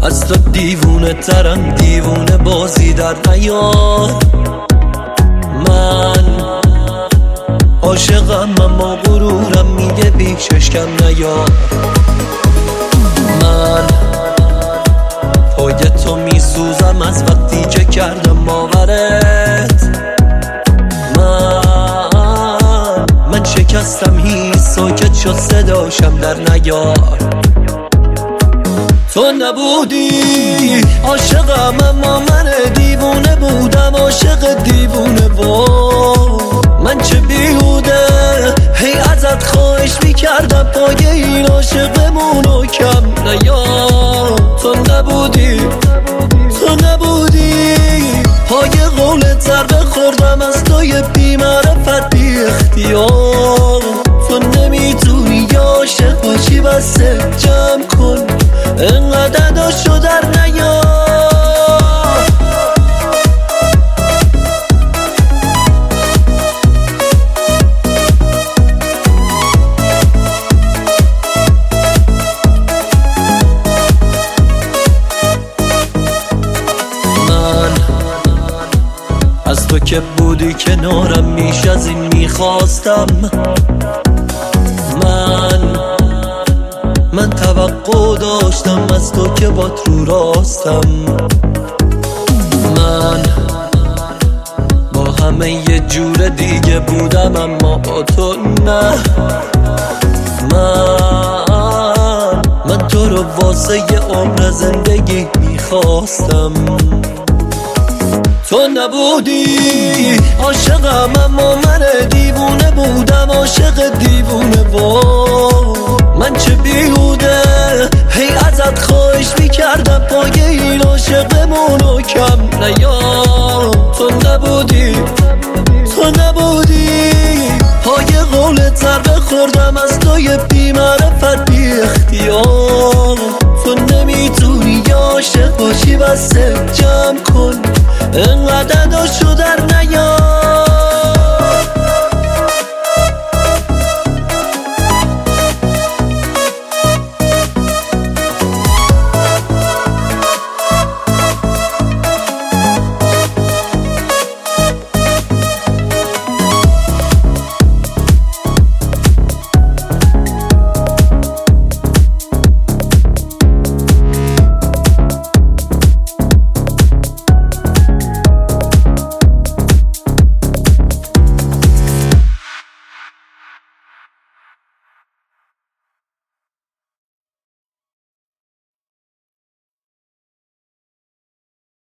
از تو دیوونه ترم، دیوونه بازی در نیار. من عاشقم اما غرورم میگه بیشش کم نیار. من پای تو میسوزم از وقتی که کردم باورت. من شکستم هیچ ساکت شد صداشم در نیار. تو نبودی عاشقم اما من دیوونه بودم، عاشق دیوونه با من چه بیهوده هی ازت خواهش میکردم پای این عاشقمونو کم نیار. تو نبودی پای قولت ضربه خوردم از توی بی معرفت بی اختیار. تو نمیتونی عاشق باشی بسه جمع کن انقدر داشو در نیار. من از تو که بودی کنارم میش از این میخواستم. من توقع داشتم از تو که بات رو راستم. من با همه یه جور دیگه بودم اما با تو نه. من تو رو واسه یه عمر زندگی میخواستم. تو نبودی عاشقم اما من دیوونه بودم، عاشق دیوونه با من چه بیهوده هی ازت خواهش میکردم پای این عاشقمونو کم نیار. تو نبودی پای قولت ضربه خوردم از توی بی معرفت بی اختیار. تو نمیتونی عاشق باشی بسه جمع کن انقدر داشو در نیار.